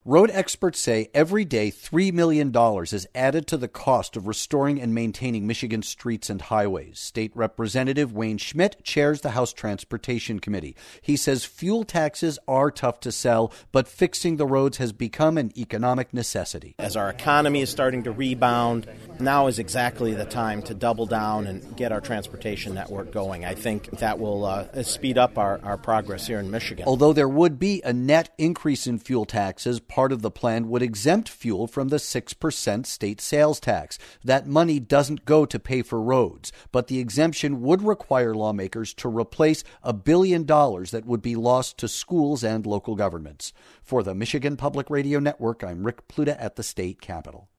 Road experts say every day $3 million is added to the cost of restoring and maintaining Michigan streets and highways. State Representative Wayne Schmidt chairs the House Transportation Committee. He says fuel taxes are tough to sell, but fixing the roads has become an economic necessity. As our economy is starting to rebound, now is exactly the time to double down and get our transportation network going. I think that will speed up our progress here in Michigan. Although there would be a net increase in fuel taxes, part of the plan would exempt fuel from the 6% state sales tax. That money doesn't go to pay for roads, but the exemption would require lawmakers to replace $1 billion that would be lost to schools and local governments. For the Michigan Public Radio Network, I'm Rick Pluta at the state capitol.